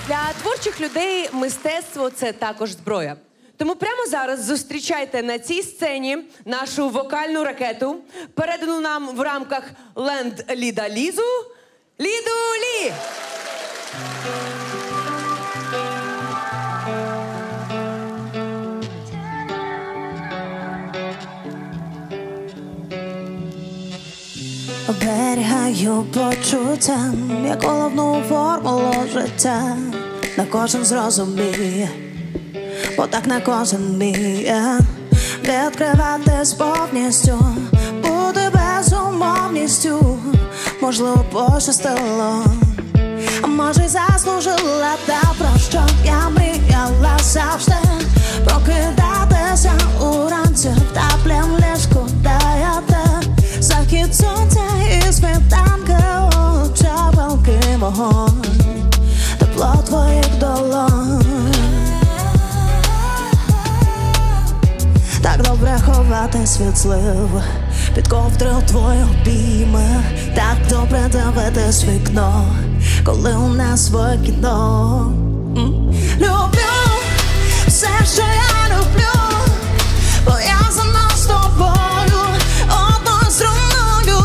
Для творчих людей мистецтво – це також зброя. Тому прямо зараз зустрічайте на цій сцені нашу вокальну ракету, передану нам в рамках Ленд-Ліда Лізу, Ліду Лі! Оберігаю почуття, як головну формулу життя. На кожен зрозуміє, бо так на кожен вміє. Відкриватись повністю, бути безумовністю. Можливо, пощастило, а може й заслужила. Та про що я мріяла завжди. Прокидатися уранці в теплім ліжку, де я те. Захід сонця і світанки, очах палкий вогонь, тепло твоїх долонь. Так добре ховатись від злив, під ковдрою твої обійми. Так добре дивитись в вікно, коли у нас своє кіно. Люблю все, що я люблю, бо я сама з тобою одною струною.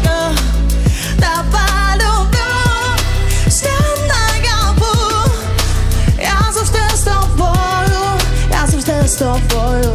Тебе люблю, стін наяву. Я завжди з тобою, я завжди з тобою.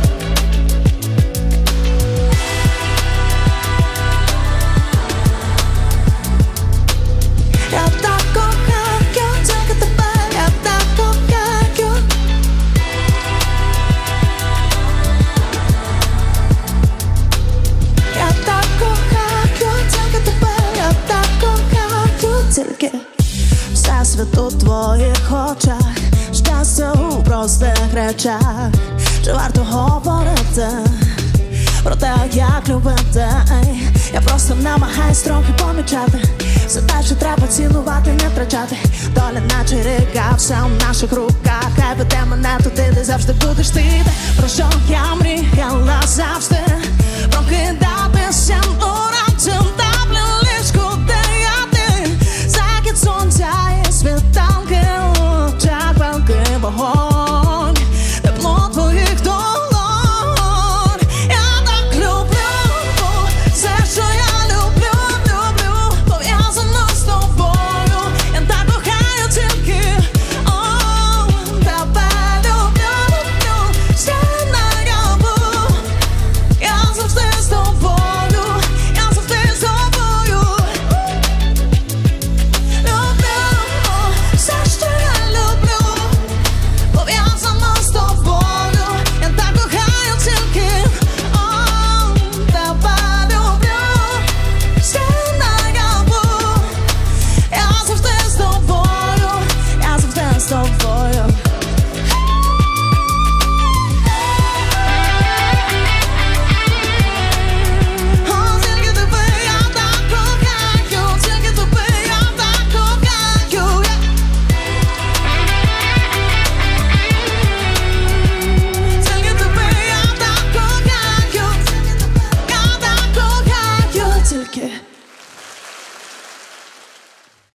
Тільки всесвіт у твоїх очах, щастя у простих речах. Чи варто говорити про те, як любити? Я просто намагаюсь трохи помічати все те, що треба цінувати, не втрачати. Доля наче ріка, все у наших руках. Хай веде мене туди, де завжди будеш ти. Про що я мріяла завжди.